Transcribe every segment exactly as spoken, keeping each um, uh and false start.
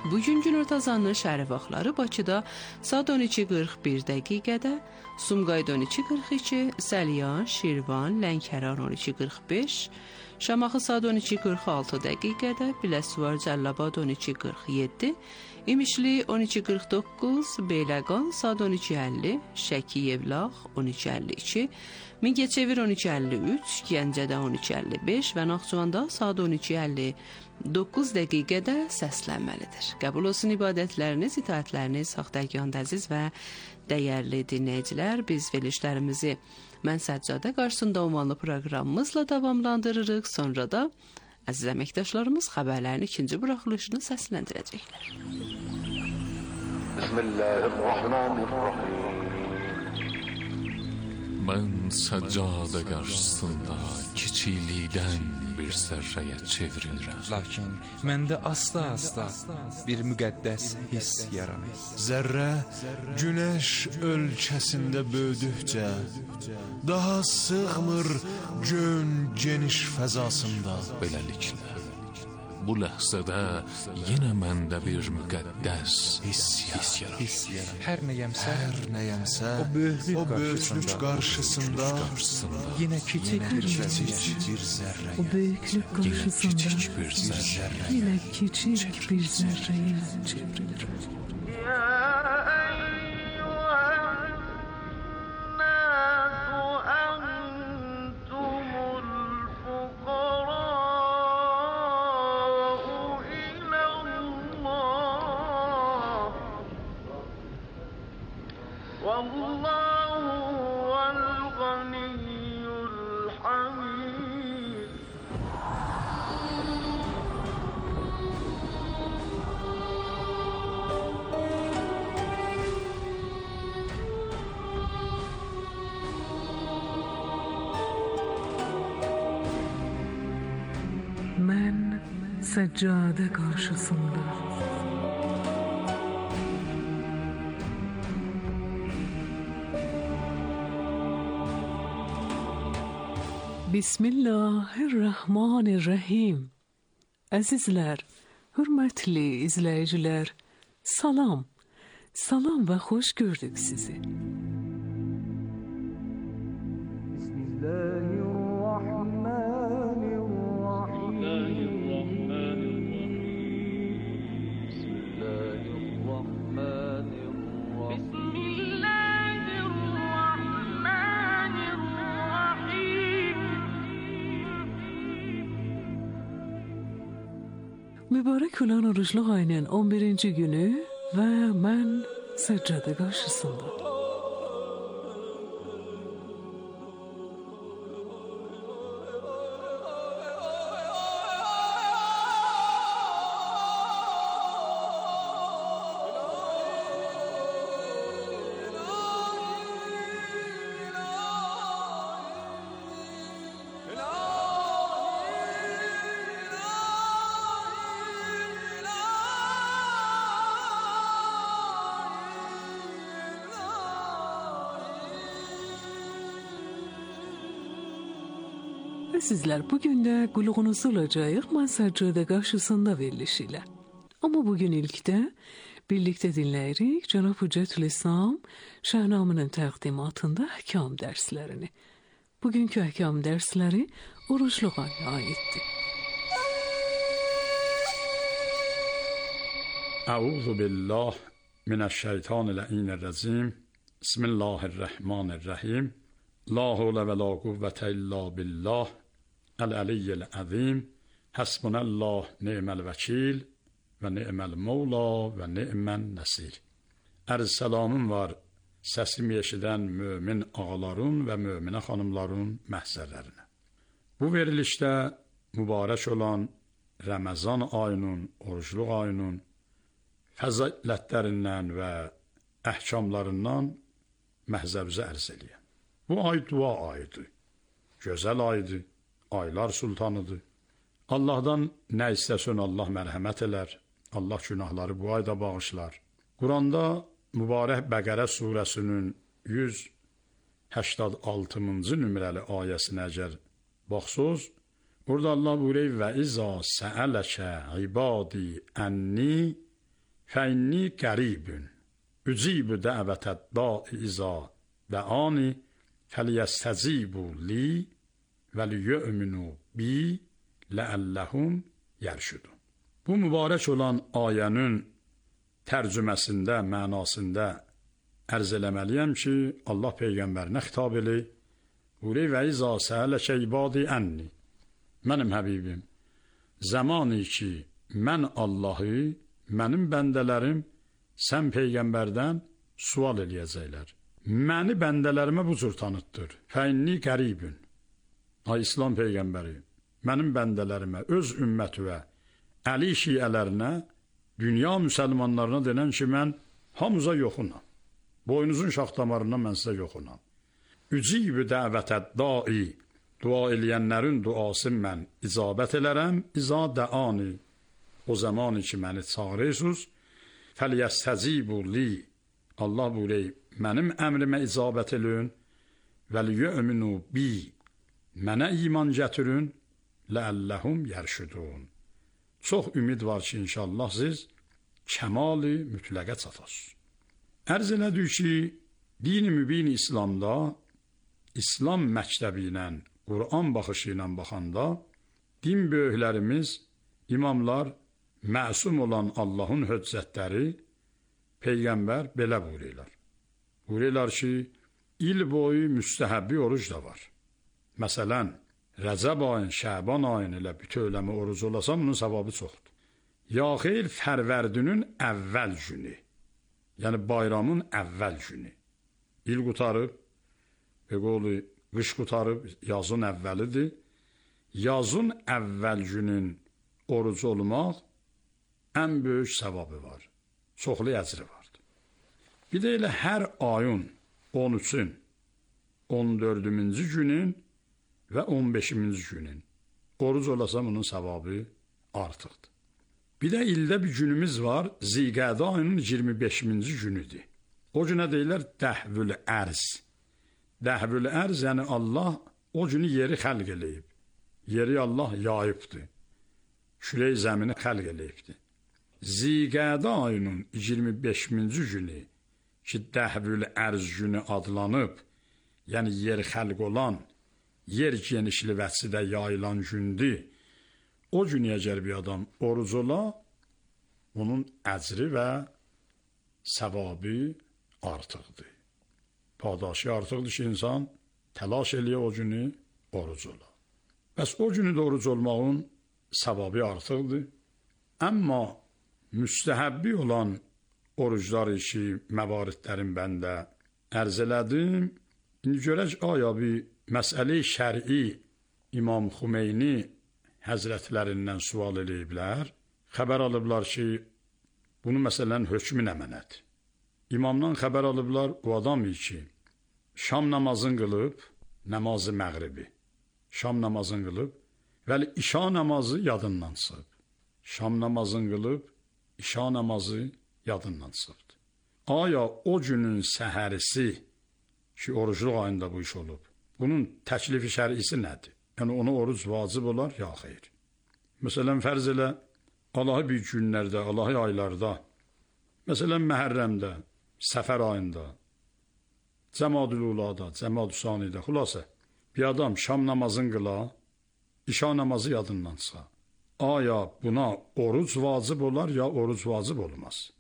Bugün günorta azanının şəhər vaxtları Bakıda saat on iki qırx bir dəqiqədə, Sumqayıt on iki qırx iki, Səlyan, Şirvan, Lənkəran on iki qırx beş, Şamaxı saat on iki qırx altı dəqiqədə, Biləsuvar, Cəlilabad on iki qırx yeddi, İmişli on iki qırx doqquz, Beyləqan saat on iki əlli, Şəki, Yevlax on iki əlli iki, Mingəçevir on iki əlli üç, Gəncədə on iki əlli beş və Naxçıvanda saat on iki əlli doqquz dəqiqədə səslənməlidir. Qəbul olsun ibadətləriniz, itaətləriniz, Xaqdərgahında əziz və dəyərli dinləyicilər. Biz verilişlərimizi Mən Səccadə qarşısında ünvanlı proqramımızla davamlandırırıq. Sonra da əziz əməkdaşlarımız xəbərlərin ikinci buraxılışını səsləndirəcəklər. Bismillahirrahmanirrahim. Mən Səccadə qarşısında kiçiklikdən bir zərrəyə çevrilirəm. Lakin məndə asta-asta bir müqəddəs hiss yaranır. Zərrə günəş ölkəsində böyüdükcə daha sığmır gön geniş fəzasında. Beləliklə, bu ləhzədə yenə məndə bir müqəddəs hiss yaranır. Hər nəyəmsə, Hər nəyəmsə o böyüklük o böyüklük qarşısında yenə kiçik bir kiçik bir zərrə. O büyüklük karşısında Kiçik bir zərrə. yine küçük bir zerreye çevrilir. Ben seccade karşısında Bismillahirrahmanirrahim. Əzizlər, hörmətli izləyicilər, salam, salam və xoş gördük sizi. Mübarek olan oruçluq ayının on birinci günü ve ben seccade karşısında. Sizler bugün de qulluğunuzda olacağıq Mən Səccadə qarşısında verilişiyle. Ama bugün ilkdə birlikte dinləyirik Cənab Hüccətül İslam Şəhnamının təqdimatında əhkam dərslərini. Bugünkü əhkam dərsləri oruçluq ayına aiddir. Əuzu billah minəşşeytanirracim. Bismillahirrahmanirrahim. La havle ve la kuvvete illa billah. El-Aliyyil Azim. Hasbunallah ni'mel vekil ve ni'mel mevla ve ni'men nesir. Ərz salamım var səsimi eşidən mömin ağaların və möminə xanımların məhzərlərinə. Bu verilişdə mübarək olan Ramazan ayının, oruçluq ayının fəzilətlərindən və əhkamlarından məhzəbizə ərz eləyəm. Bu ay dua ayıdır, gözəl aydır, aylar sultanıdır. Allahdan nə istəsən Allah mərhəmət elər, Allah günahları bu ayda bağışlar. Quranda mübarək Bəqərə surəsinin yüz səksən altıncı nömrəli ayəsinə əgər baxsınız, burada Allah buyuruyor və izə səələkə ibadi ənni فَاِنِّي قَرِيبٌ اُجِيبُ دَعْوَةَ الدَّاعِ اِذَا دَعَانِ فَلْيَسْتَجِیبُوا لِی وَلْیُؤْمِنُوا بِی لَعَلَّهُمْ یَرْشُدُونَ. Bu mübarək olan ayənin tərcüməsində, mənasında ərz eləməliyəm ki, Allah Peyğəmbərinə xitab eləyir. Uri və izə sələkə ibadi ənni. Mənim həbibim, zamanı ki, mən Allahı, mənim bəndələrim, sən Peyğəmbərdən sual eləyəcəklər. Məni bəndələrimə bu cür tanıtdır. Fəinni qəribün. Ay İslam Peyğəmbəri, mənim bəndələrimə, öz ümmətüvə, Əli şiələrinə, dünya müsəlmanlarına denən ki, mən hamıza yoxunam. Boynuzun şax damarından mən sizə yoxunam. Ücibü dəvətəd dai, dua eləyənlərin duasını mən icabət elərəm, iza dəani, o zamanı ki, məni çağırırsınız, fəliyyəstəcibu li, Allah buyurur, mənim əmrimə icabət elün, vəliyöminu bi, mənə iman gətirin, ləəlləhum yərşudun. Çox ümid var ki, inşallah siz kəmal-i mütləqə çatasınız. Ərz elədik ki, din-i mübin İslamda, İslam məktəbi ilə, Quran baxışı ilə baxanda, din böyüklərimiz, imamlar, məsum olan Allahın höccətləri, Peyğəmbər belə buyururlar. Buyururlar ki, il boyu müstəhəbbi oruc da var. Məsələn, Rəcəb ayın, Şəban ayın ilə bütövləmə oruc olasam, bunun savabı çoxdur. Ya xeyr, Fərvərdinin əvvəl günü, yəni bayramın əvvəl günü. İl qutarıb, qolu qış qutarıb, yazın əvvəlidir. Yazın əvvəl günün orucu olmaq ən böyük savabı var. Çoxlu əcri vardır. Bir də elə hər ayın on üçün, on dördüncü günün və on beşinci günün oruc olasam onun savabı artıqdır. Bir də ildə bir günümüz var, Zilqədə ayının iyirmi beşinci günüdür. O günə deyirlər Dəhvül Ərz. Dəhvül Ərz, yəni Allah o günü yeri xəlq eləyib. Yeri Allah yayıbdır. Şürey zəmini xəlq eləyibdir. Zilqədə ayının iyirmi beşinci günü ki, Dəhvül Ərz günü adlanıb, yəni yer xəlq olan, yer genişli vətsidə yayılan gündür. O gün əgər bir adam oruc ola, onun əcri və səvabı artıqdır. Padaşı artıqdır ki, insan təlaş eləyə o günü oruc ola. Bəs o günü də oruc olmağın səvabı artıqdır. Əmma müstəhəbbi olan oruclar işi, məvaridlərin bəndə ərz elədim. İndi görək, aya bir məsələ-i şəri İmam Xümeyni həzrətlərindən sual eləyiblər. Xəbər alıblar ki, bunu məsələn hökmü nə mənədir? İmamdan xəbər alıblar, o adam ki, şam namazın qılıb, namazı məğribi, şam namazın qılıb, vəli işa namazı yadından çıxıb. Şam namazın qılıb, işa namazı yadından çıxıb. Aya o günün səhərisi ki, orucluq ayında bu iş olub, bunun təklifi şərisi nədir? Yəni, ona oruc vacib olar, ya xeyr. Məsələn, fərz elə, Allahı bir günlərdə, Allahı aylarda, məsələn, Məhərrəmdə, Səfər ayında, Cəmadül Ulada, Cəmadül Sanidə, xülasə, bir adam şam namazın qıla, işa namazı yadından çıxa. Aya buna oruc vacib olar, ya oruc vacib olmaz.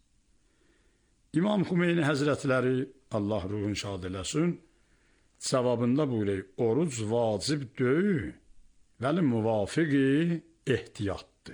İmam Xümeyni Həzrətləri, Allah ruhun şad eləsin, cavabında buyuruyor, oruc vacib deyil, vəli müvafiqi ehtiyatdır.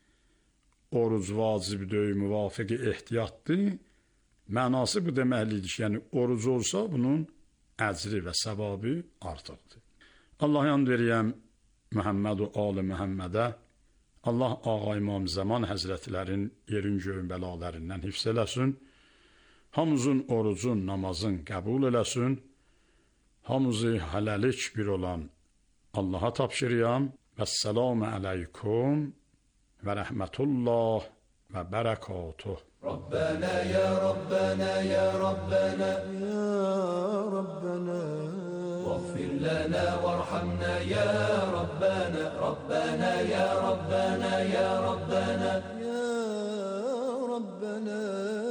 Oruc vacib deyil, müvafiqi ehtiyatdır. Mənası bu deməklidir ki, yəni oruc olsa bunun əcri və səvabı artıqdır. Allah yan veriyəm Muhammed və Ali Muhammedə, Allah Ağa İmam Zaman Həzrətlərin yerin göyün bəlalarından hifz eləsin, hamımızın orucun, namazın qəbul eləsin, hamımızı hələlik bir olan Allaha tapşırıyam. Vəssalamu aleykum və rəhmətullah və bərəkatuh. Rabbana ya Rabbana ya Rabbana ya Rabbana واغفر لنا وارحمنا يا ربنا ربنا يا ربنا يا ربنا يا رب ربنا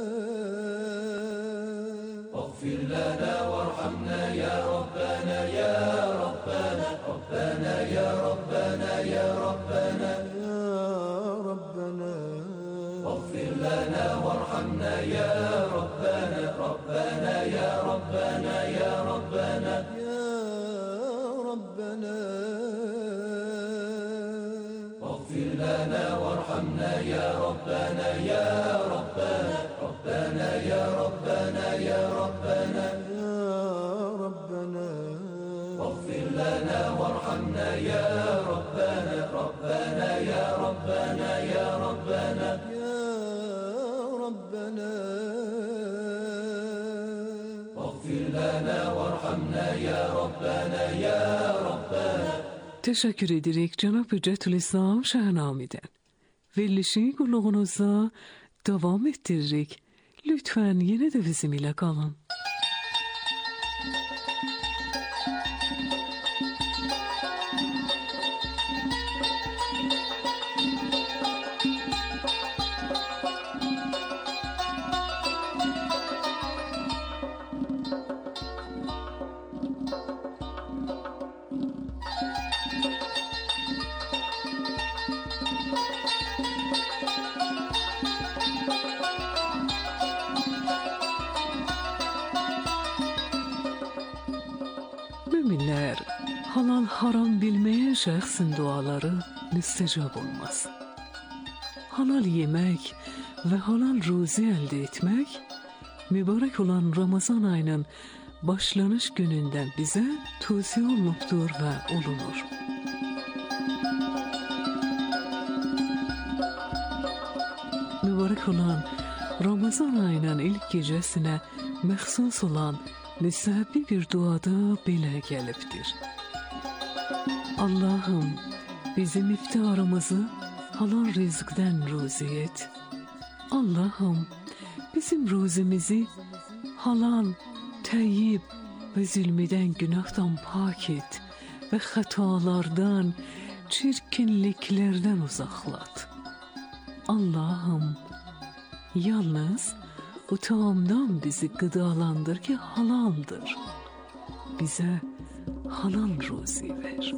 اغفر لنا وارحمنا يا ربنا يا ربنا ربنا يا ربنا يا ربنا يا ربنا اغفر لنا وارحمنا يا ربنا ربنا يا ربنا يا ربنا يا ربنا اغفر لنا وارحمنا يا ربنا يا ربنا ربنا يا ربنا يا ربنا يا ربنا اغفر لنا وارحمنا يا ربنا ربنا يا ربنا يا ربنا يا ربنا اغفر لنا وارحمنا يا ربنا يا ربنا. Teşekkür ederek Cenab-ı Cetülislam Şahnami'den. Verilişi kulluğunuza devam ettirerek lütfen yine de bizimle kalın. Müminler, halal haram bilmeyen şahsın duaları müstecab olmaz. Halal yemek ve halal ruzi elde etmek, mübarek olan Ramazan ayının başlanış gününden bize tavsiye olunuptur ve olunur. Mübarek olan Ramazan ayının ilk gecesine məxsus olan müstəhəbbi bir duada belə gəlibdir. Allah'ım, bizim iftarımızı halal rızıkdan ruzi et. Allah'ım, bizim ruzimizi halal, təyyib və zülmüdən, günahdan pak et və xətalardan, çirkinliklərdən uzaqlat. Allah'ım, yalnız bu taamdan bizi gıdalandır ki halaldır. Bize halal ruzi ver.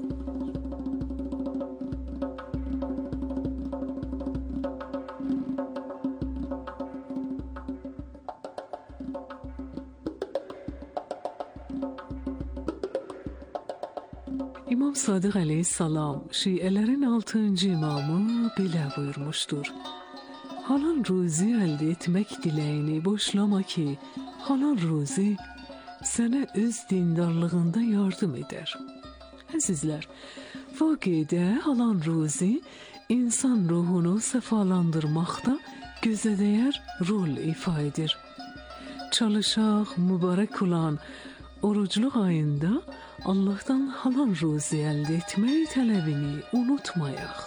İmam Sadık aleyhisselam Şiilerin altıncı imamı belə buyurmuştur. Halal ruzi elde etmek dileğini boşlama ki halal ruzi sana öz dindarlığında yardım eder. Əzizlər, vaqidə halal ruzi insan ruhunu sefalandırmaqda gözədəyər rol ifa edir. Çalışaq mübarək olan orucluq ayında Allah'tan halal ruzi elde etmək tələbini unutmayaq.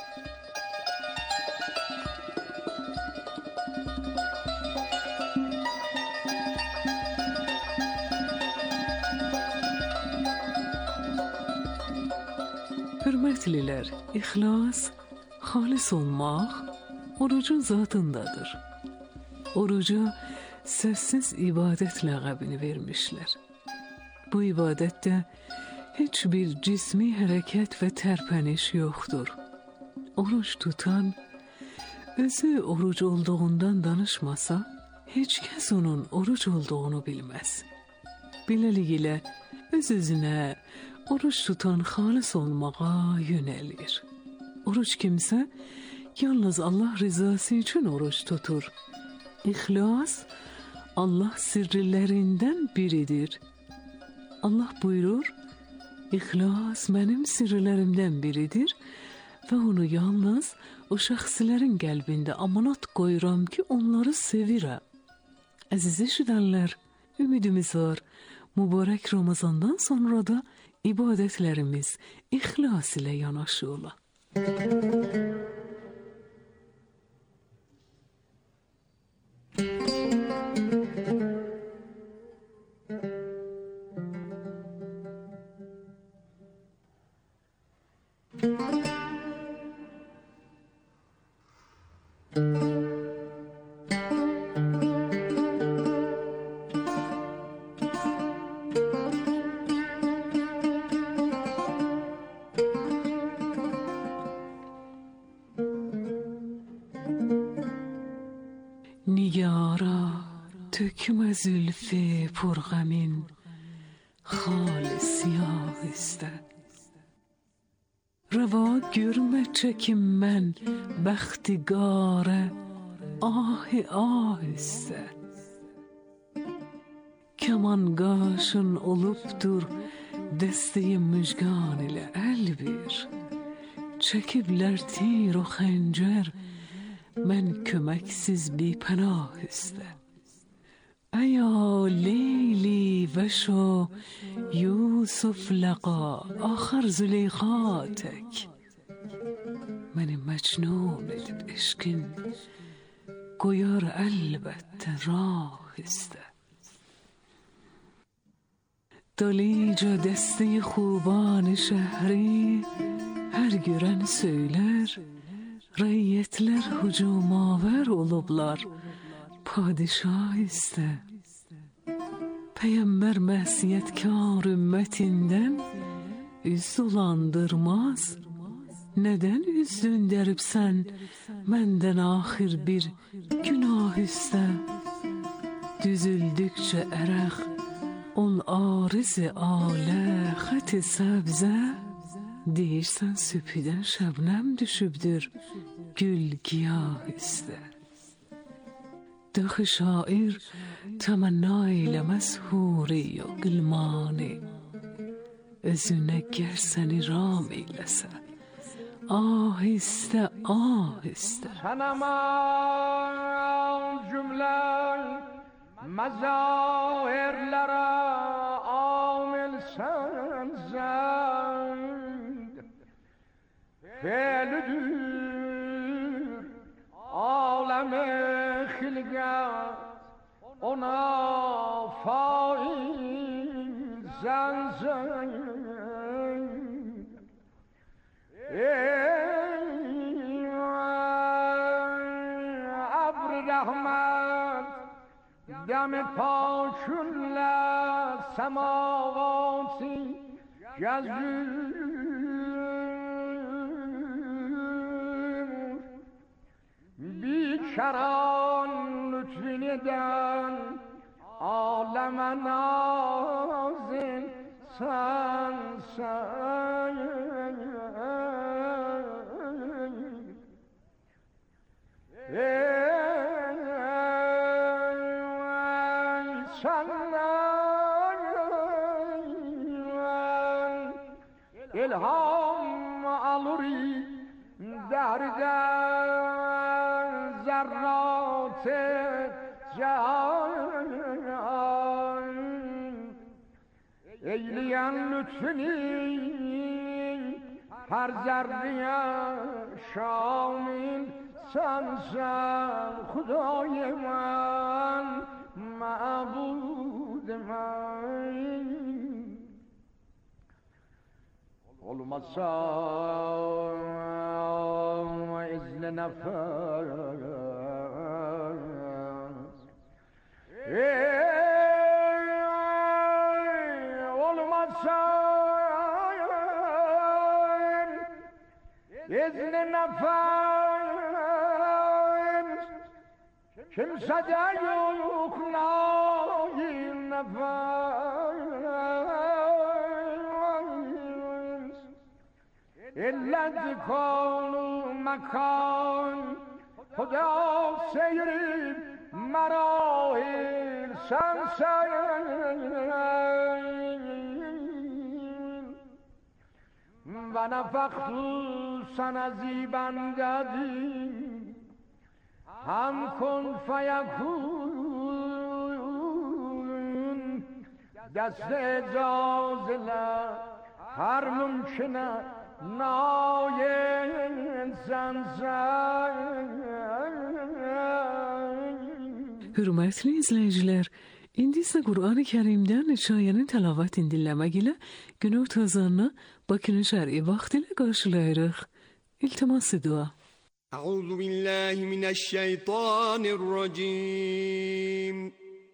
Hürmetliler, ihlas, halis olmaq orucun zatındadır. Oruca sessiz ibadet ləqəbini vermişlər. Bu ibadette hiçbir cismi hərəkət və tərpəniş yoxdur. Oruç tutan, özü oruç olduğundan danışmasa, heç kəs onun oruç olduğunu bilməz. Beləliklə, öz-özünə oruç tutan halis olmağa yönelir. Oruç kimsə, yalnız Allah rızası için oruç tutur. İhlas, Allah sirrilerinden biridir. Allah buyurur, İhlas mənim sirrilerimden biridir ve onu yalnız o şəxsilərin qəlbində amanat qoyuram ki, onları sevirəm. Əziz eşidənlər, ümidimiz var, mübarək Ramazandan sonra da ibadetlerimiz ihlas ile yanaşı ola. Nigara tökme zülfe purgamin Khal siyah iste Rava görme çekim men Baxtigare ah ah iste Kemangaşın olupdur Desteyi müjgan ile el bir Çekibler tir o xencer Men kömeksiz bir penah iste Eya Leyli ve şo Yusuf lqa Ahar Züleyxatek Beni mecnun edip eşkin Koyar elbette rah iste Dalica deste خوبان şehri Her gören söyler Reyyetler hücumaver olublar Padişah iste Peygamber məsiyetkar ümmetinden Üz dolandırmaz Neden üz döndürüp sen Menden ahir bir günah iste Düzüldükçe erek On ariz-i ale Xat-ı sebze Deyirsən süpüdən şəbnəm düşübdür Gül giyah iste Daxı şair Təmənna eyləməz huri o qılmani Özünə gər səni ram eyləsə Ah iste ah iste Sənəman cümlə Məzahirlərə amil sən zənd Felüdür aləm-i xilqət Ona faiz sən zənd Ey abr-i rəhmət دم پاکن سماواتی جزور بیکران لطفینیدن عالم نازن سن سن İlham aluri derden zerrat-ı can Eyleyen lütfini her zerreye şamil sensen Hudây men ma'bud men Olmazsa izni nefes Ey olmazsa izni nefes Kimsede yok nail nefes İlla dikanu mekan Huda seyrib merahil sen sen Ve nefektu sana zibendedi Hem kun feyekun Dest icazile her mümküne nail sen sen Hürmetli izleyiciler, indi ise Kur'an-ı Kerim'den şayanın telavatini dinlemek ile günü tazanına Bakü'nün şer'i vaxtiyle karşılayırıq. İltiması dua. Euzu billahi mineşşeytanirracim.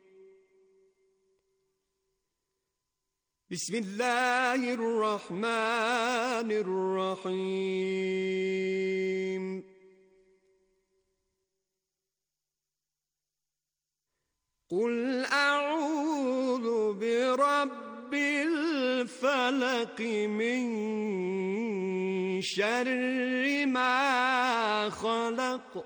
Bismillahirrahmanirrahim. قل أعوذ برب الفلق من شر ما خلق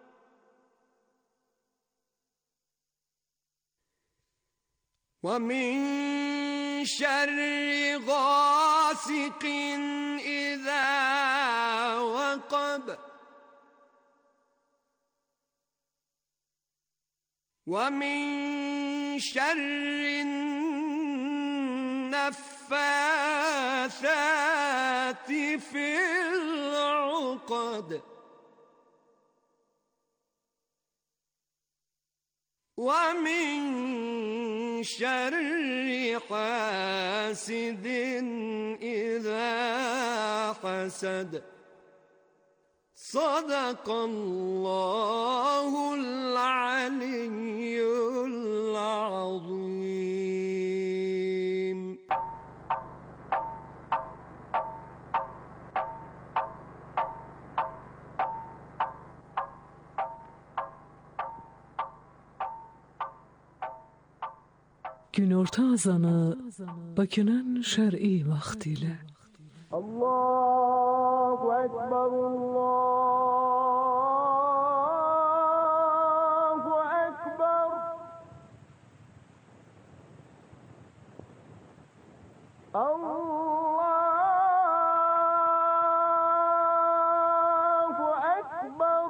ومن شر غاسق إذا وقب ومن شر النفاثات في العقد ومن شر حاسد إذا حسد صدق الله العلي العظيم. Günorta azanı Bakü'nün şer'i vaktiyle. Allahu Ekber, Allahu Ekber. Allahu Ekber,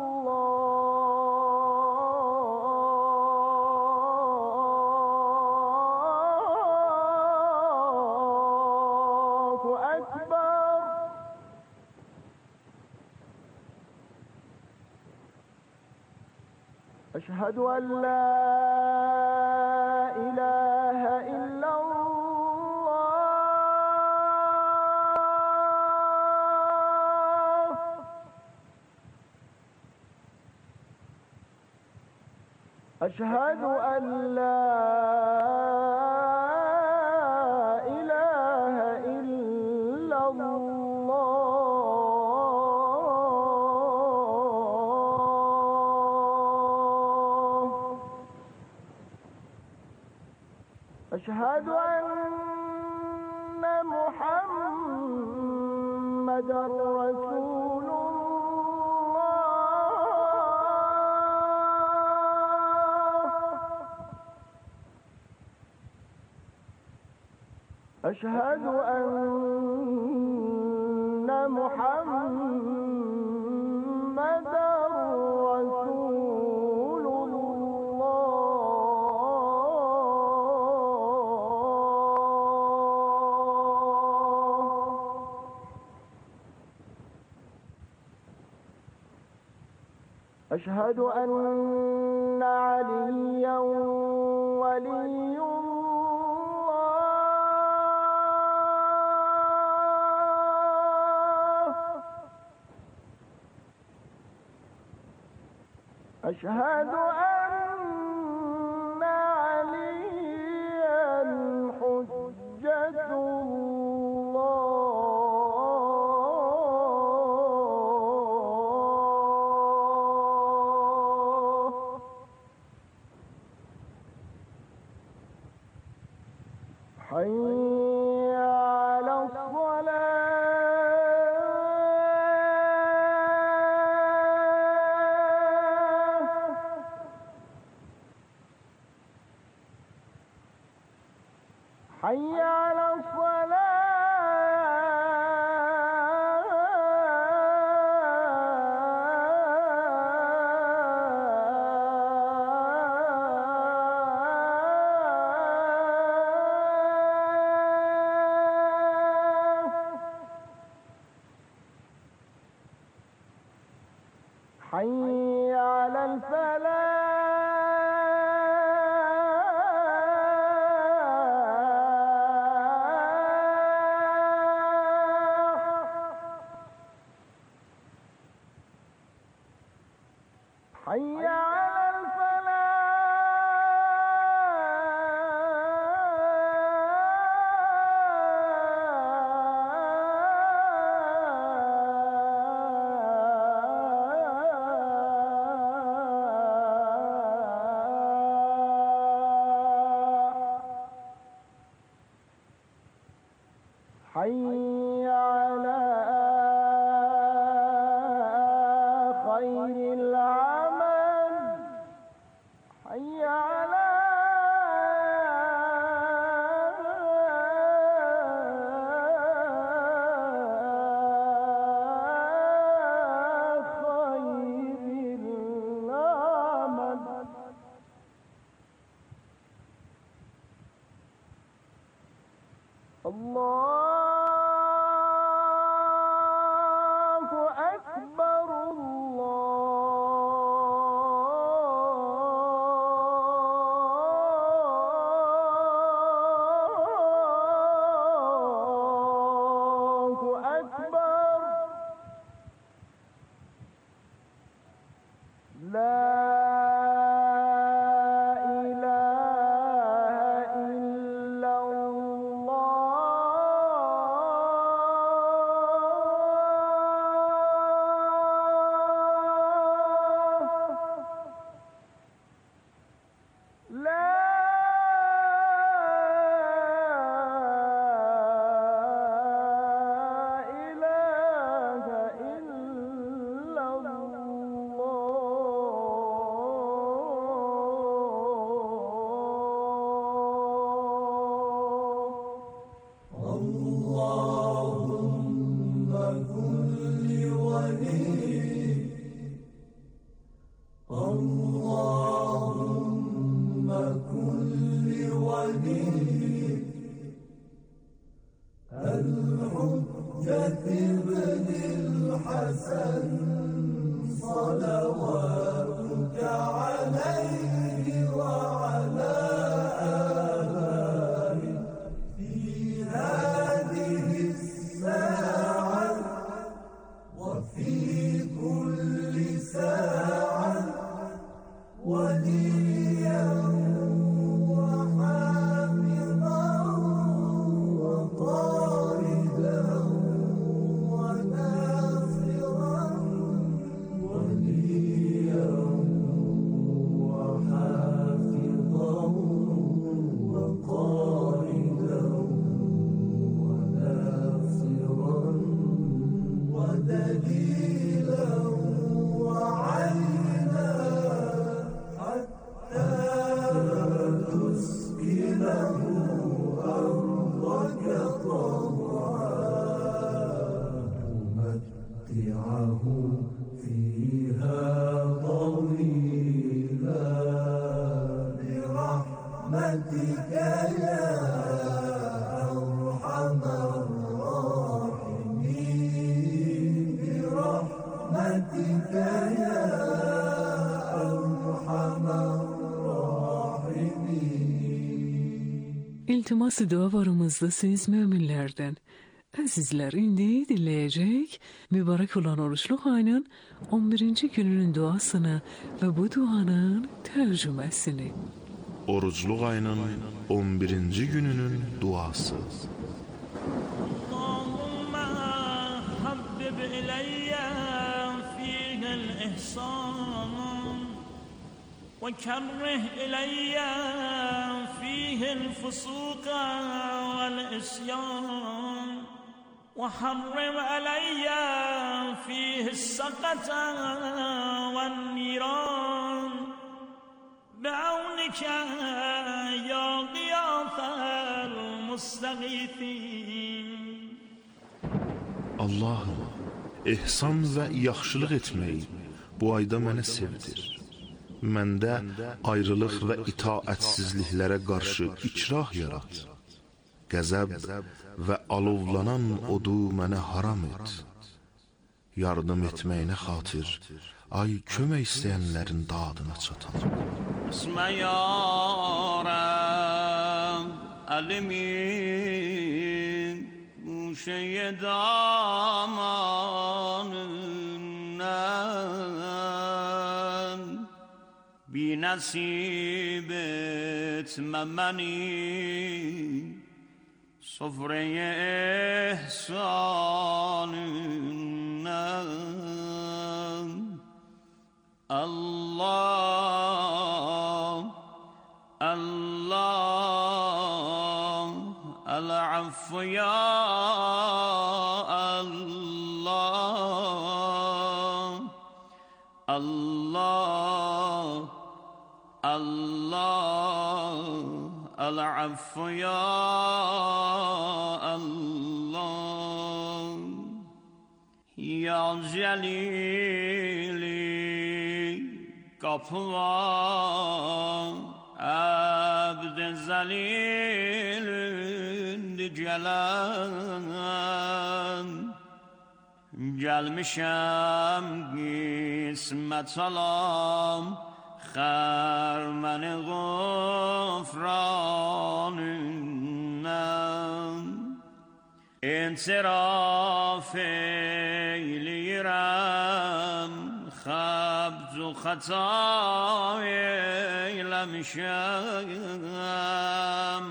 Allahu Ekber. Eşhedü en la ilahe illallah. Eşhedü en la ilahe illallah. Eşhedü enne Muhammeden Resulullah. Eşhedü enne Muhammeden Resulullah. Eşhedü enne Aliyen Veliyyullah. Eşhedü enne Aliyen Hüccetullah. Hayy ale's-salâh. Hayy ale's-salâh. Hayy alel-felâh. Hayy alel-felâh. İltimas dualarımızda siz müminlerden. Azizler, indi dinleyecek mübarek olan oruçlu ayının on birinci gününün duasını ve bu duanın tercümesini. Oruçlu ayının on birinci gününün duası. Allahümme habbib ileyye fîhel ihsan ve kerrih ileyye fîhel fusuka vel isyan ve harrim aleyye fîhel sakata vel niran بعونك يا غياث المستغيثين. Allahım, ihsan və yaxşılıq etməyi bu ayda mənə sevdir. Məndə ayrılıq və itaətsizliklərə qarşı ikrah yarat. Qəzəb və alovlanan odu mənə haram et. Yardım etməyinə xatir, ay kömək istəyənlərin dadına çatan. Bismə yarəm əlimin guşəyə damanından bir nəsib etmə məni sofrəyə ihsanından. Allah Allah el-affu ya Allah Allah Allah el-affu ya Allah ya Celili kapı var abd zelilin gələn gəlmişəm qismət alam xərməni qufranından İntiraf eyləyirəm xəbz و xəta eyləmişəm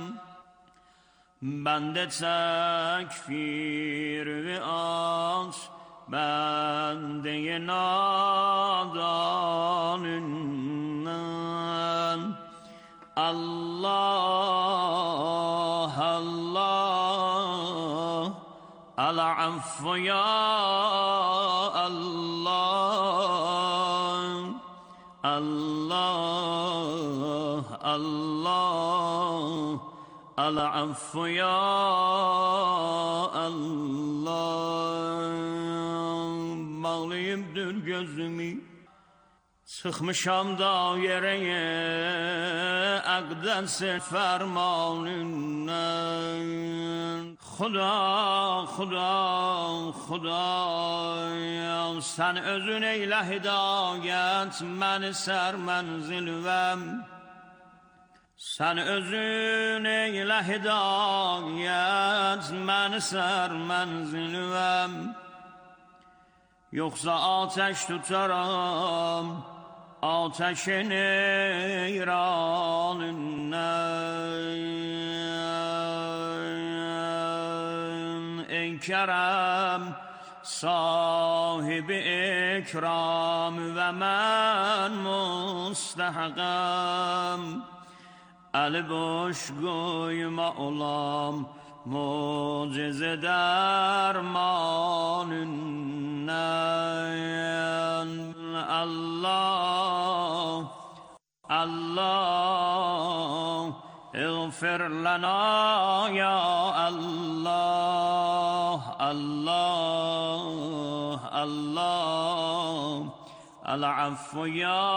Bəndə təkfir və aç bəndə-i nadanından Allah Allah Al-Affu ya Allah Allah Allah Al-Affu ya Allah Bağlayıbdır gözümü Çıxmışam daireye Əqdəs fərmanından Xuda, Xuda, Xuda Sən özün eylə hidayət Məni sərmənzilvəm Sən özün eylə hidayət Məni sərmənzilvəm Yoxsa ateş tutaram Ateşin eyranından Ey kərəm sahibi ikram Və mən müstəhqəm Əli boş qoyma olam Mucize dermanından Allah Allah اغفر لنا يا الله الله الله العفو يا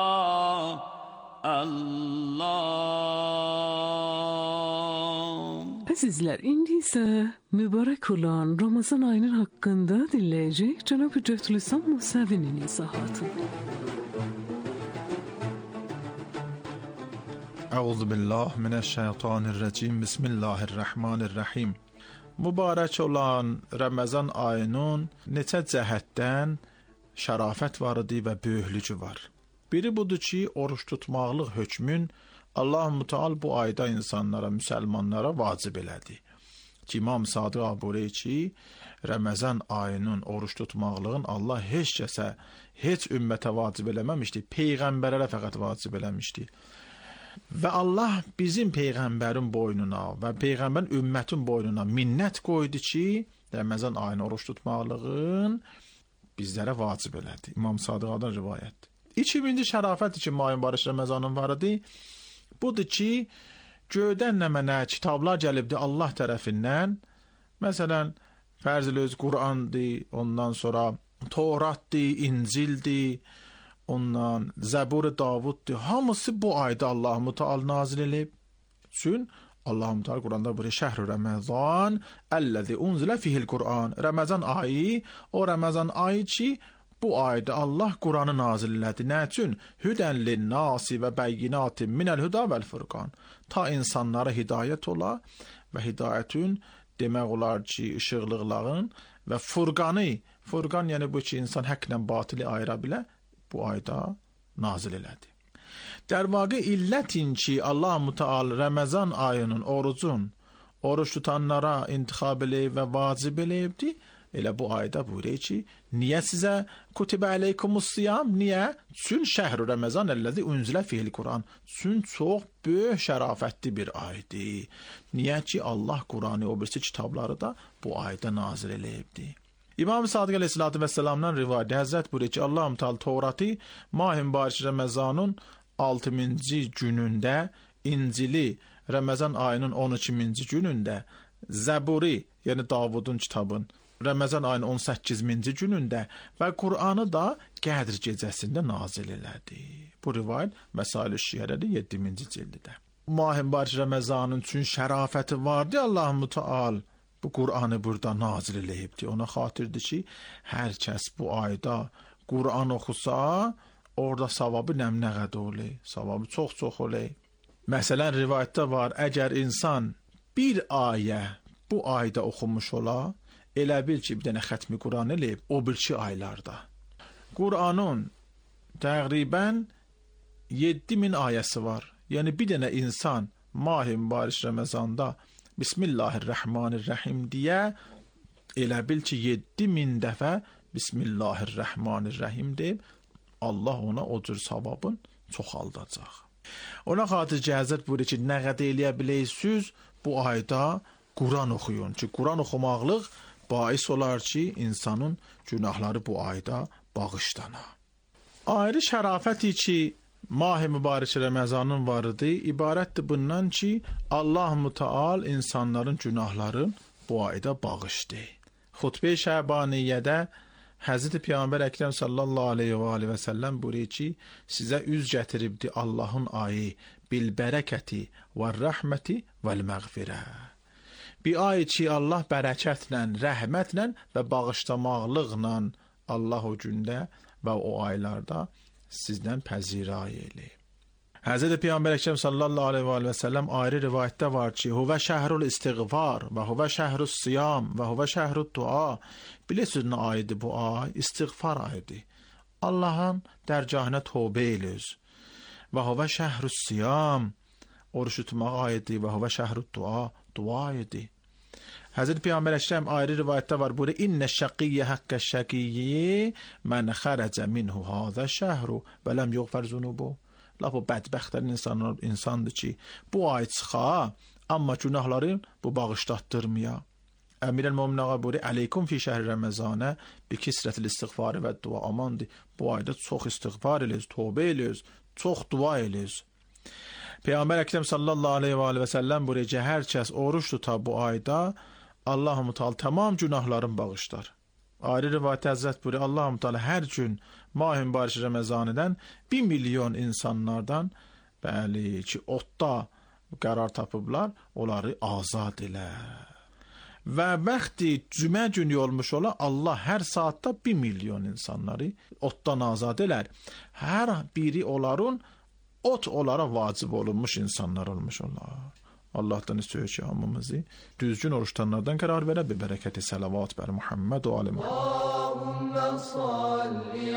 Allah Azizler, indi ise mübarek olan Ramazan ayının hakkında dinleyecek Cenab-ı Cüddülüsam Musavi'nin izahatı. Euzubillahimineşşeytanirracim. Bismillahirrahmanirrahim. Mübarək olan Ramazan ayının neçə cəhətdən şərafət var idi və böyüklüyü var. Biri budur ki, oruç tutmaqlıq hökmün Allah-u Teala bu ayda insanlara, müsəlmanlara vacib elədi. Ki, İmam Sadiq buyurur ki, Ramazan ayının oruç tutmaqlığın Allah heç kəsə, heç ümmətə vacib eləməmişdi, peyğəmbərlərə fəqət vacib eləmişdi. Və Allah bizim peyğəmbərin boynuna və peyğəmbərin ümmətin boynuna minnət qoydu ki, Ramazan ayının oruç tutmaqlığın bizlərə vacib elədi. İmam Sadiqadan rivayətdir. İkinci şərafət ki, ayın barış Ramazanın var idi. Budur ki, göydən nə mənə kitablar gəlibdi Allah tərəfindən. Məsələn, fərzil-öz Qur'andır, ondan sonra Toratdır, İncildir, ondan Zəbur-i Davuddur. Hamısı bu ayda Allah-u Teala nazil edib. Çün Allah-u Teala Qur'anda buyurur: "Şəhr-ü Ramazan ellezî unzile fihil Qur'an." Ramazan ayı, o Ramazan ayı ki, bu ayda Allah Qur'anı nazil elədi. Nə üçün? Hüdən lin-nasi və bəyyinatin minəl-huda vəl-furqan. Ta insanlara hidayət ola və hidayətin demək olar ki, işıqlıqların və furqanı, furqan yəni bu ki, insan həqqlə batili ayıra bilə, bu ayda nazil elədi. Dərvaqə illətin ki, Allah-u Teala Ramazan ayının orucun, oruç tutanlara intixab eləyib və vacib eləyibdi. Elə bu ayda buyuruyor ki, niyə sizə kutibə aleykumus-siyam? Niyə? Çün şəhr-ü Ramazan əlləzi unzilə fihil Qur'an. Çün çox böyük şərafətli bir aydır. Niyə ki, Allah Qur'anı, o birisi kitabları da bu ayda nazil eləyibdi. İmam Sadiq Aleyhisselatü Vesselam'dan rivayət Həzrət buyuruyor ki, Allah-u Teala Tevratı Mah-i Mübarək Ramazanın altıncı günündə, İncili Ramazan ayının on ikinci günündə, Zəburi, yəni Davudun kitabın Ramazan ayının on səkkizinci günündə və Qur'anı da Qədr gecəsində nazil elədi. Bu rivayət Məsail-i Şiərədə yeddinci cildidə. mah mübarək Ramazanın üçün şərafəti vardı. Allah Müteal bu Qur'anı burada nazil eləyibdi. Ona xatirdir ki, hər kəs bu ayda Qur'an oxusa, orada savabı nəm-nə qədər olur. Savabı çox-çox olur. Məsələn, rivayətdə var, əgər insan bir ayə bu ayda oxumuş ola, elə bil ki, bir dənə xətmi Qur'an eləyib, o birki aylarda. Qur'anın təqribən yeddi min ayəsi var. Yəni, bir dənə insan mah-i mübarək Ramazanda Bismillahirrahmanirrahim deyə, elə bil ki, yeddi min dəfə Bismillahirrahmanirrahim deyib, Allah ona o cür savabın çoxaldacaq. Ona xatir ki, Həzrət buyurur ki, nə qədər eləyə biləysiz, bu ayda Qur'an oxuyun ki, Qur'an oxumaqlıq bais olar ki, insanın günahları bu ayda bağışlana. Ayrı şərafəti ki, mah-i mübarək Ramazanın varıdı, ibarətdir bundan ki, Allah Müteal insanların günahların bu ayda bağışdı. Xutbə-i Şəbaniyyədə Həzrət Peyğəmbər Əkrəm sallallahu aleyhi və aleyhi və səlləm buyuruyor ki, sizə üz gətiribdi Allahın ayı bil bərəkəti və rəhməti vəl məğfirə. Bir ay ki, Allah bərəkətlə, rəhmətlə və bağışlamaqlıqla Allah o gündə və o aylarda sizdən pəzirəy eləyib. Həzrət Peyğəmbər Əkrəm sallallahu aleyhi və aleyhi və səlləm ayrı rivayətdə var ki, huvə şəhrul istiğfar və huvə şəhrus siyam və huvə şəhrud dua. Bilirsiniz nə ayıdır bu ay? İstiğfar ayıdır. Allahın dərgahına tövbə eləyiz. Və huvə şəhrus siyam, oruç tutmaq ayıdır və huvə şəhrud dua, dua ayıdır. Həzrət Peyğəmbər Əkrəm ayrı rivayətdə var, burada innə şəqiyyə həqqə şəqiyyə mən xərəcə minhu hazə şəhru və ləm yoğfər zunubu. Laf o bədbəxtlərin insanlar, insandır ki, bu ay çıxa, amma günahların bu bağışlatdırmaya. Əmirəl-Mömin ağa buyuruyor, əleykum fi şəhri Ramazanə bi kisrətil istiğfarı və dua amandır. Bu ayda çox istiğfar eləyiz, tövbə eləyiz, çox dua eləyiz. Peyğəmbər Əkrəm sallallahu aleyhi və aleyhi və səlləm buyuruyor ki, hər kəs oruç tutar bu ayda, Allah-u Müteal tamam günahların bağışlar. Ayrı rivayət Həzrət buyuruyor, Allah-u Müteal hər gün mah-i mübarək Ramazanıdan bir milyon insanlardan bəli ki, otda qərar tapıblar, onları azad elə. Və bəxti cümə günü olmuş ola, Allah hər saatda bir milyon insanları otdan azad elər. Hər biri onların ot onlara vacib olunmuş insanlar olmuş olar. Allah'tan istiyor ki hamımızı düzgün oruçtanlardan karar verə bir bereketi salavat bər Muhammed və ali Muhammed. Allahümme salli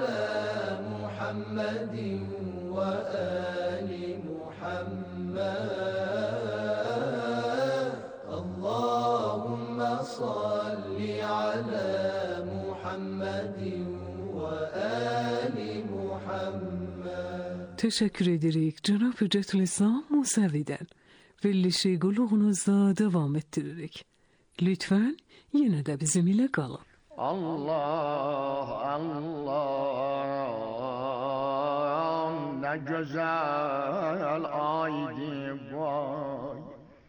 ala Muhammedin və ali Muhammed. Allahümme salli ala Muhammedin və ali Muhammed. Teşekkür edirik Cenab-ı Hüccetül İslam Musevi'den. Verilişi qulluğunuzda devam ettiririk. Lütfen yine de bizimle kalın. Allah Allah ne güzel aydı vay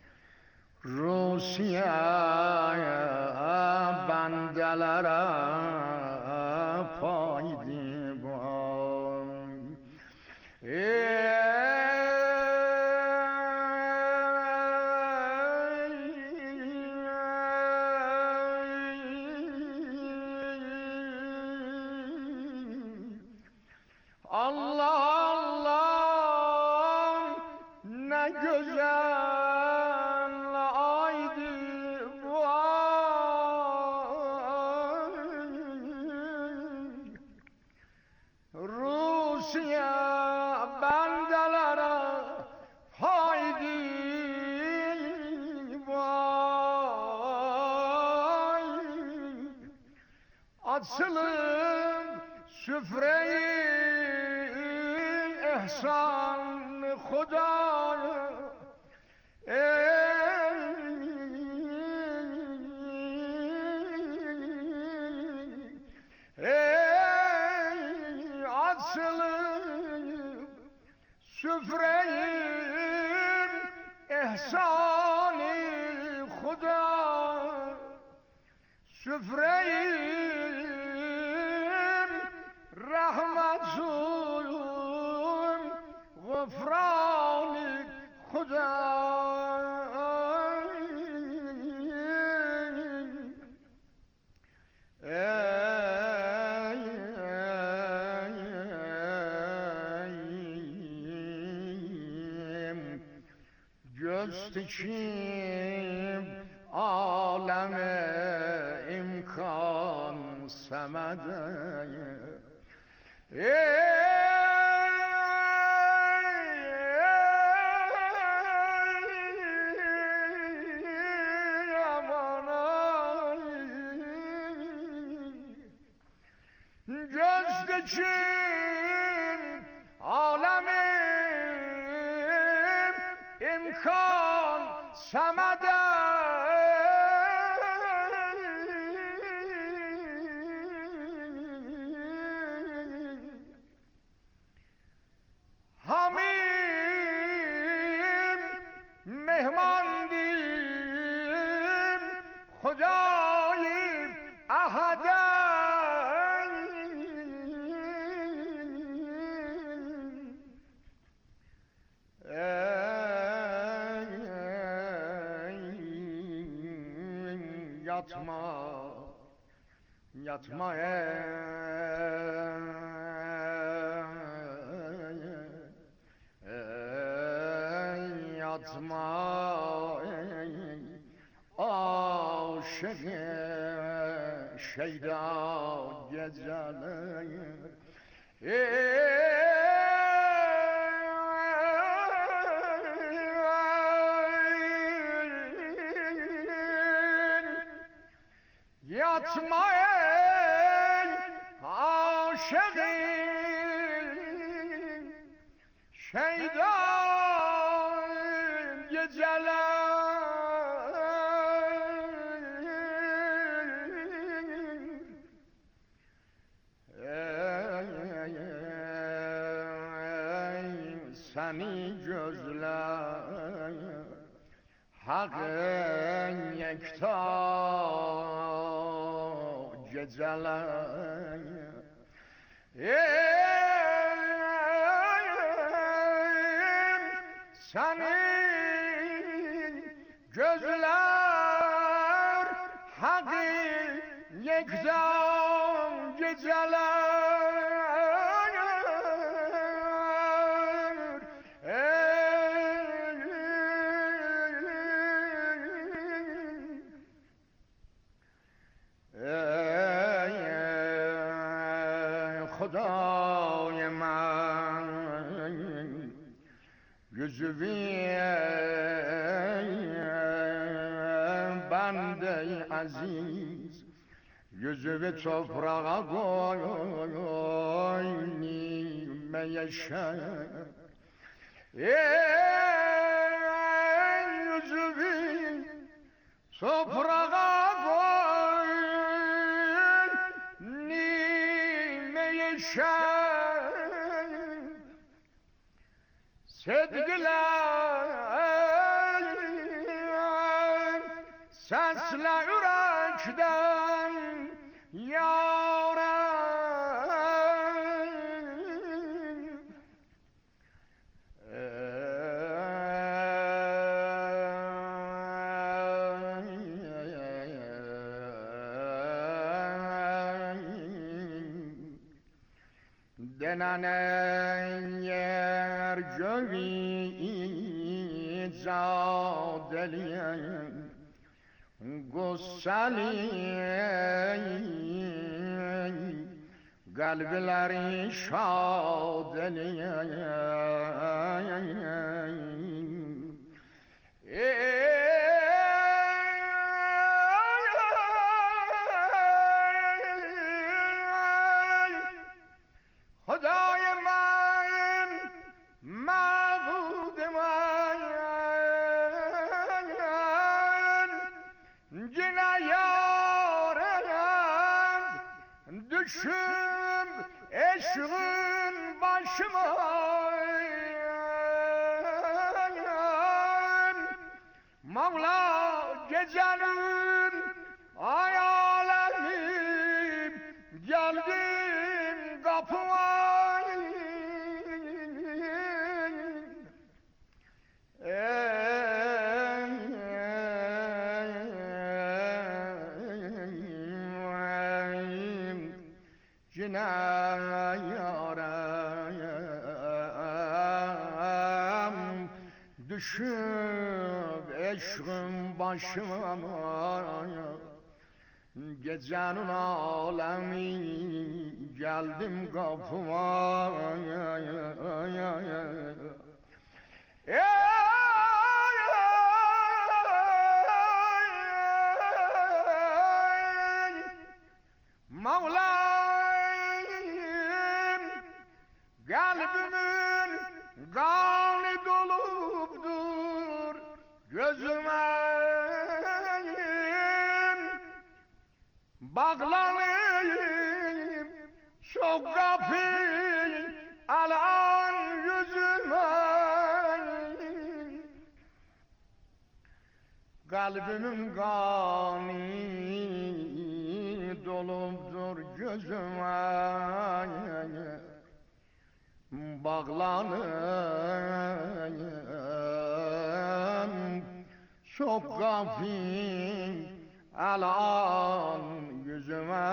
Rusiya bendelere paydı vay Ey açılın süfreyi ihsan Huda ey ey açılın süfreyi ihsan Huda süfreyi rahmet zulüm gıfranı جستیم عالم امکان سمده جستیم عالم امکان سمده همین مهماندیم خدای احده yatma yatma ey yatma aşık şeyda geceler yatma ey aşık şeyda geceler seni gözler hakkın yekta geceler senin gözler hakkı yekta geceler خدای من yüzüvی bende aziz yüzüvü toprağa koy nime yaşa yüzüvü toprağa koy nime yaşa Sevgiler sesle yürekten yâre denenen yer göğü zadeliyen gusseliyen kalpleri şadeliyen خدای من معبود من yine yarem düşüm eşğin başıma Mevla gecenin ayalenim geldim kapıma Ey نیارم düşüp eşkım başıma gecenin alemi geldim kapıma Mevlam kalbimin kanı dolupdur gözüme bağlanayım çok kapı alan yüzüme kalbimin kanı dolupdur gözüme bağlanayım çok gafil alan yüzüme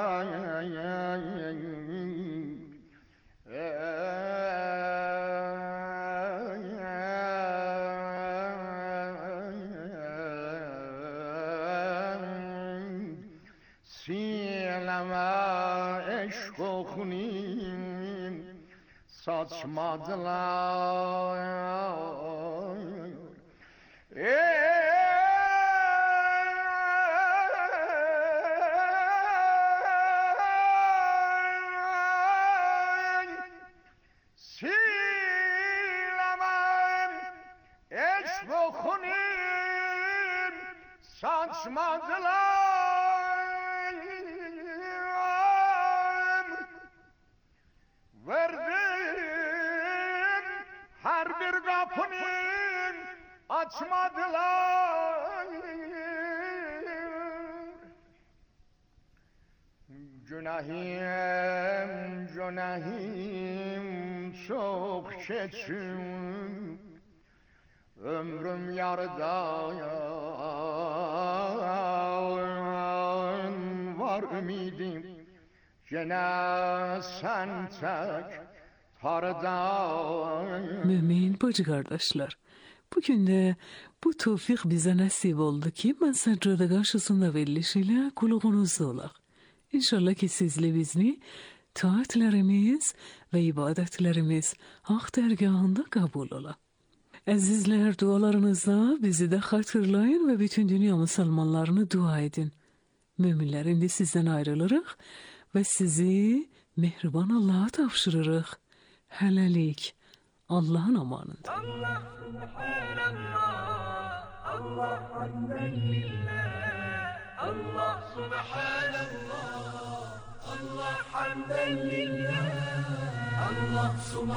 sileme eşk okunim saçmadılar silemem eşk okunim saçmadılar verdim her bir kapının açmadılar günahim günahim çok keçim ömrüm yarıda var ümidim gene sen tek tarda. Mümin bacı kardeşler, bugün de bu tevfik bize nasip oldu ki ben secde karşısında verilişiyle kulağınızda olaq. İnşallah ki sizle bizni taatlerimiz ve ibadetlerimiz hak dergahında kabul ola. Azizler, dualarınızda bizi de hatırlayın ve bütün dünya Müslümanlarını dua edin. Müminler indi sizden ayrılırıq ve sizi mehriban Allah'a tavşırırıq. Hələlik Allah'ın amanında. Allah subhanallah, Allah hamden lillah, Allah subhanallah, Allah hamden lillah, Allah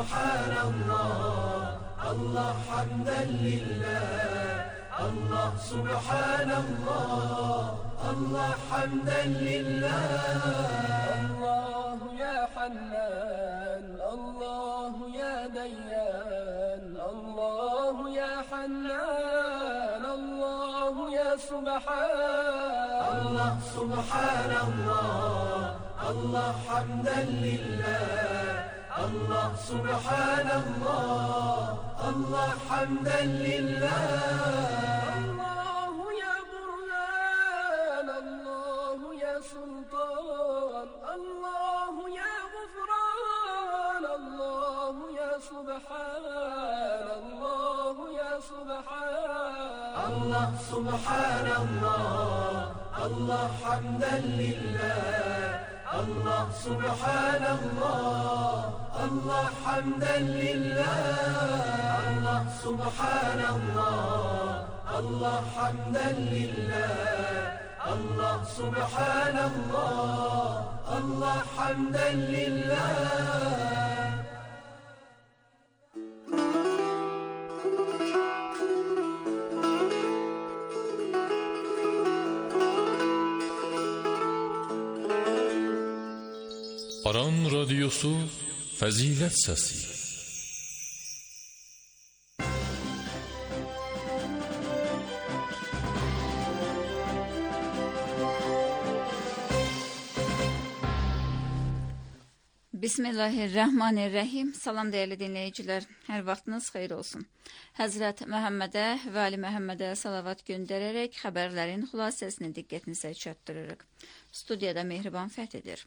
subhanallah, Allah hamden lillah, Allah subhanallah, Allah hamden lillah. Allah ya Hannan, Allah ya Dayyan, Allah ya Hannan, Allah ya Subhan. Allah subhanallah, Allah hamden lillah, Allah subhanallah, Allah hamden lillah. Allah ya Burhan, Allah ya Sultan, Allah ya Gufran, Allah ya Subhan, Allah ya Subhan. Allah subhanallah, Allah hamden lillah, Allah subhanallah, Allah hamden lillah. Allah subhanallah, Allah hamden lillah, Allah subhanallah, Allah hamden lillah. Aran Radyosu Fazilet Sesi. Bismillahirrahmanirrahim. Salam dəyərli dinləyicilər. Hər vaxtınız xeyir olsun. Həzrət Məhəmmədə və Ali Məhəmmədə salavat göndərərək xəbərlərin xülasəsini diqqətinizə çatdırırıq. Studiyada Mehriban Fəthidir.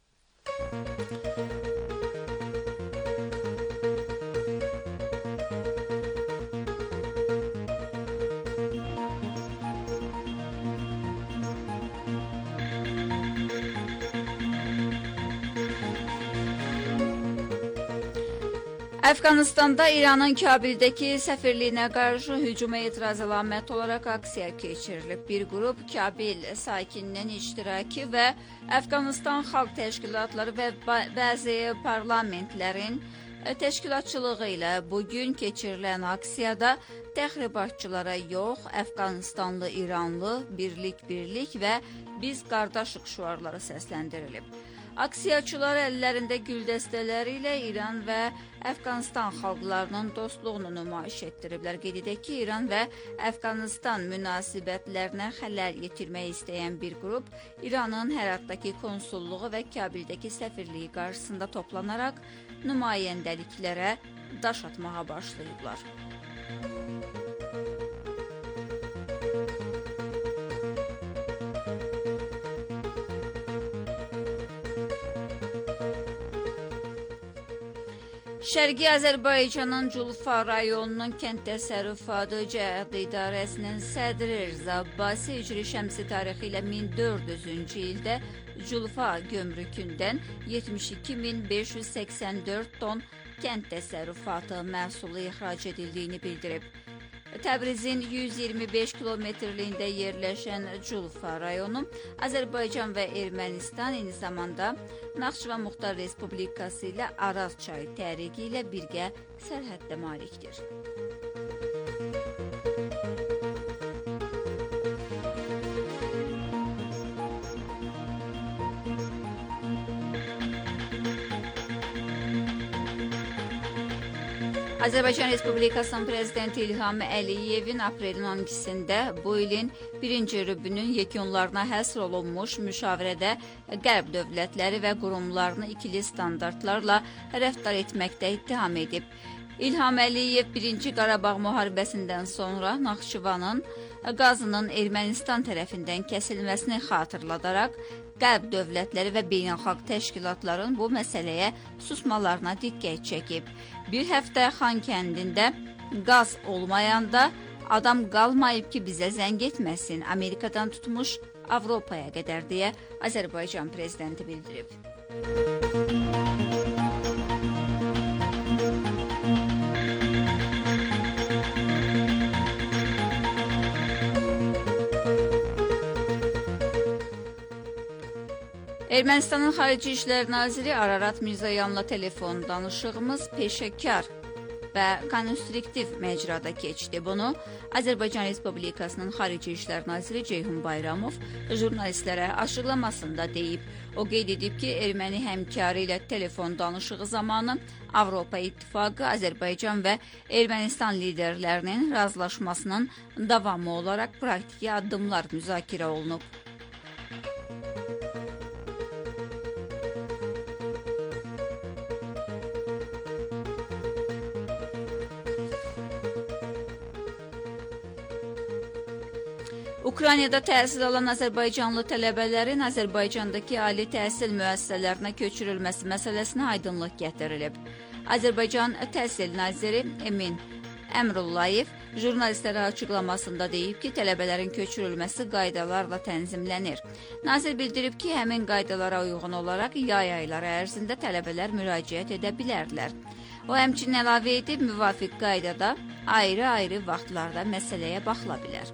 Əfqanistanda İranın Kabildəki səfirliyinə qarşı hücuma etiraz əlamət olaraq aksiya keçirilib. Bir qrup Kabil sakininin iştiraki və Əfqanistan xalq təşkilatları və bəzi parlamentlərin təşkilatçılığı ilə bugün keçirilən aksiyada təxribatçılara yox, Əfqanistanlı, İranlı, birlik, birlik və biz qardaşıq şüarları səsləndirilib. Aksiyaçılar əllərində gül dəstələri ilə İran və Əfqanistan xalqlarının dostluğunu nümayiş etdiriblər. Qeyd edək ki, İran və Əfqanistan münasibətlərinə xələl yetirmək istəyən bir qrup İranın Həratdakı konsulluğu və Kabildəki səfirliyi qarşısında toplanaraq nümayəndəliklərə daş atmağa başlayıblar. Şərqi Azərbaycanın Culfa rayonunun kənd təsərrüfatı cəhdi idarəsinin sədri Rza Abbasi Hicri şəmsi tarixi ilə min dörd yüzüncü ildə Culfa gömrükündən yetmiş iki min beş yüz səksən dörd ton kənd təsərrüfatı məhsulu ixrac edildiyini bildirib. Təbrizin yüz iyirmi beş kilometrliyində yerləşən Culfa rayonu Azərbaycan və Ermənistan, eyni zamanda Naxçıvan Muxtar Respublikası ilə Araz çayı təriqi ilə birgə sərhəddə malikdir. Azərbaycan Respublikasının Prezidenti İlham Əliyevin aprelin on ikisində bu ilin birinci rübünün yekunlarına həsr olunmuş müşavirədə Qərb dövlətləri və qurumlarını ikili standartlarla rəftar etməkdə ittiham edib. İlham Əliyev birinci Qarabağ müharibəsindən sonra Naxçıvanın qazının Ermənistan tərəfindən kəsilməsini xatırladaraq Qərb dövlətləri və beynəlxalq təşkilatların bu məsələyə susmalarına diqqət çəkib. Bir həftə Xankəndində qaz olmayanda adam qalmayıb ki, bizə zəng etməsin, Amerikadan tutmuş Avropaya qədər deyə Azərbaycan prezidenti bildirib. Ermənistanın Xarici İşlər Naziri Ararat Mirzoyanla telefon danışığımız peşəkar və konstruktiv məcrada keçdi. Bunu Azərbaycan Respublikasının Xarici İşlər Naziri Ceyhun Bayramov jurnalistlərə açıqlamasında deyib. O qeyd edib ki, erməni həmkarı ilə telefon danışığı zamanı Avropa İttifaqı, Azərbaycan və Ermənistan liderlərinin razılaşmasının davamı olaraq praktiki addımlar müzakirə olunub. Ukraynada təhsil alan Azərbaycanlı tələbələrin Azərbaycandakı ali təhsil müəssisələrinə köçürülməsi məsələsinə aydınlıq gətirilib. Azərbaycan Təhsil Naziri Emin Əmrullayev jurnalistlərə açıqlamasında deyib ki, tələbələrin köçürülməsi qaydalarla tənzimlənir. Nazir bildirib ki, həmin qaydalara uyğun olaraq yay ayları ərzində tələbələr müraciət edə bilərlər. O həmçinin əlavə edib, müvafiq qaydada ayrı-ayrı vaxtlarda məsələyə baxıla bilər.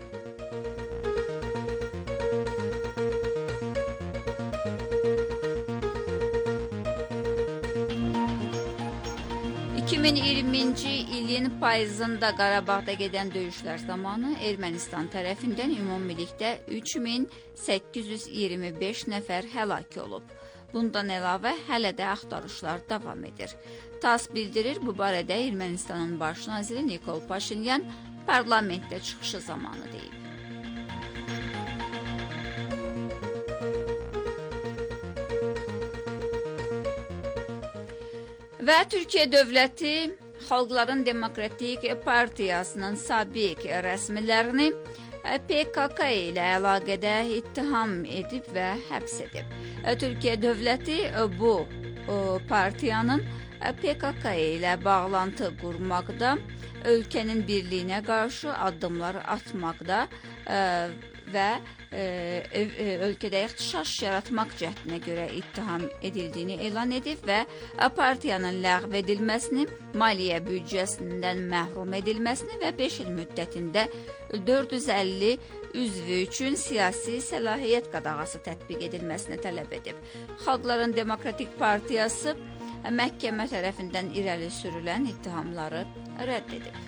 iki min iyirminci ilin payızında Qarabağda gedən döyüşlər zamanı Ermənistan tərəfindən ümumilikdə üç min səkkiz yüz iyirmi beş nəfər həlak olub. Bundan əlavə hələ də axtarışlar davam edir. TASS bildirir, bu barədə Ermənistanın baş naziri Nikol Paşinyan parlamentdə çıxışı zamanı deyib. Və Türkiyə dövləti Xalqların Demokratik Partiyasının sabiq rəsmilərini P K K ilə əlaqədə ittiham edib və həbs edib. Türkiyə dövləti bu partiyanın P K K ilə bağlantı qurmaqda, ölkənin birliyinə qarşı addımlar atmaqda və ölkədə ixtişaş yaratmaq cəhdinə görə ittiham edildiyini elan edib və partiyanın ləğv edilməsini, maliyyə büdcəsindən məhrum edilməsini və beş il müddətində dörd yüz əlli üzvü üçün siyasi səlahiyyət qadağası tətbiq edilməsini tələb edib. Xalqların Demokratik Partiyası məhkəmə tərəfindən irəli sürülən ittihamları rədd edib.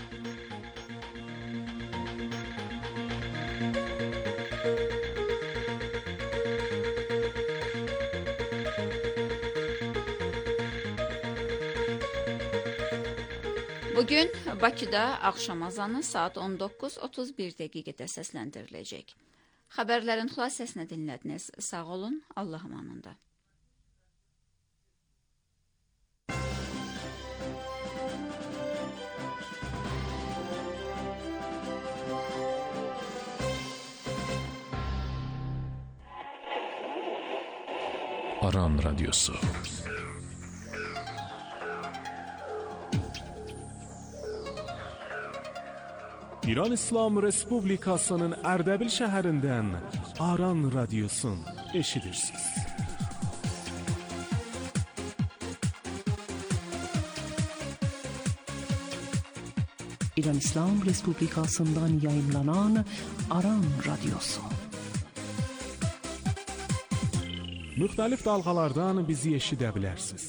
Bugün Bakıda axşam azanı saat on doqquz otuz bir dəqiqədə səsləndiriləcək. Xəbərlərin xülasəsini dinlədiniz. Sağ olun, Allah amanında. Aran Radyosu. İran İslam Respublikasının Ərdəbil şəhərindən Aran Radyosun eşidirsiniz. İran İslam Respublikasından yayımlanan Aran Radyosu. Müxtəlif dalğalardan bizi eşidə bilərsiniz.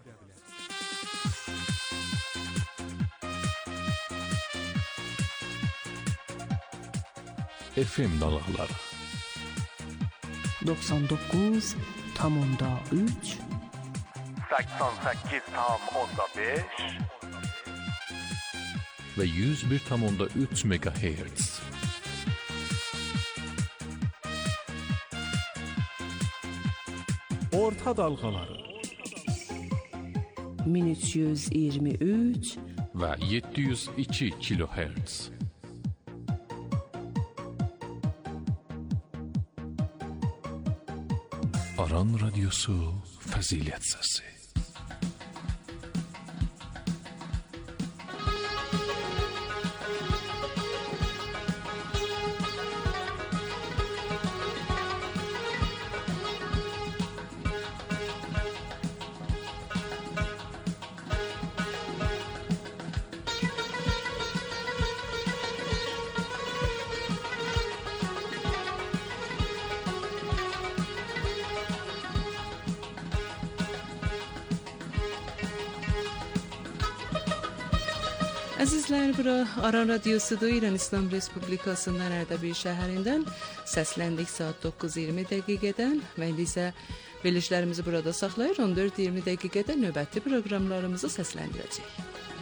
F M dalğaları doxsan doqquz tam onda üç səksən səkkiz tam onda beş və yüz bir tam onda üç megahertz. Orta dalğaları min üç yüz iyirmi üç və yeddi yüz iki kilohertz. Aran Radyosu Fəzilət Səsi. Əzizlər, bura Aran Radyosudur. İran İslam Respublikasından Ərdəbil şəhərindən səsləndik saat doqquz iyirmi dəqiqədən və indi isə verilişlərimizi burada saxlayır. on dörd iyirmi dəqiqədə növbəti proqramlarımızı səsləndirəcək.